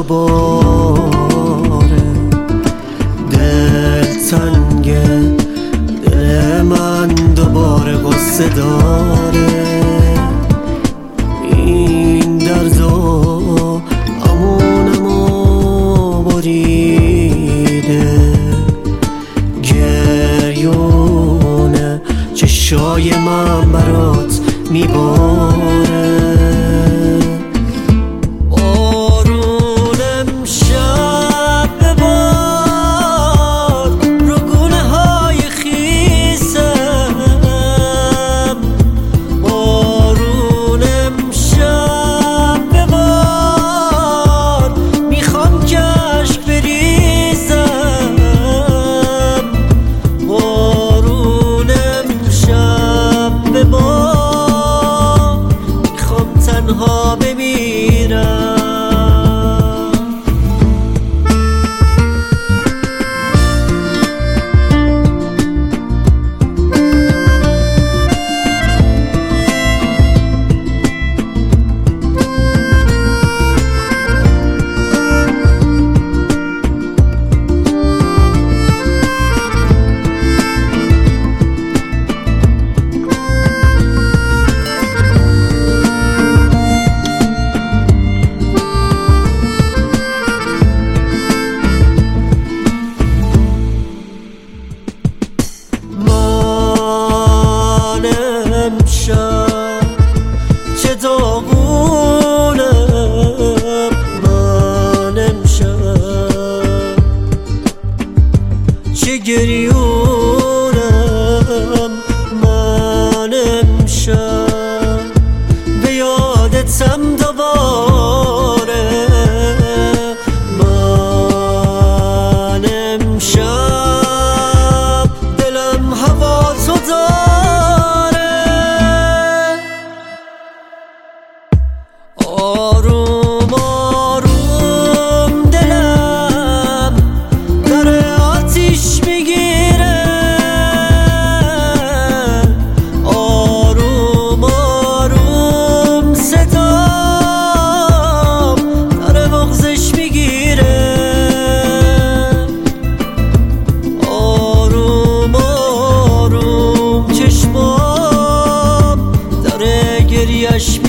دوباره. دل تنگه، دل من دوباره قصه داره. این دردو امونمو بریده، گریونه چشای من برات میباره. تنها بمیرم. چه داغونم من امشب، چه گریونم من امشب. به یادتم دوباره من امشب. دلم هوا تو داره، آروم آروم دلم داره آتیش میگیره. آروم آروم صدام داره بغضش میگیره. آروم آروم چشمام داره گریش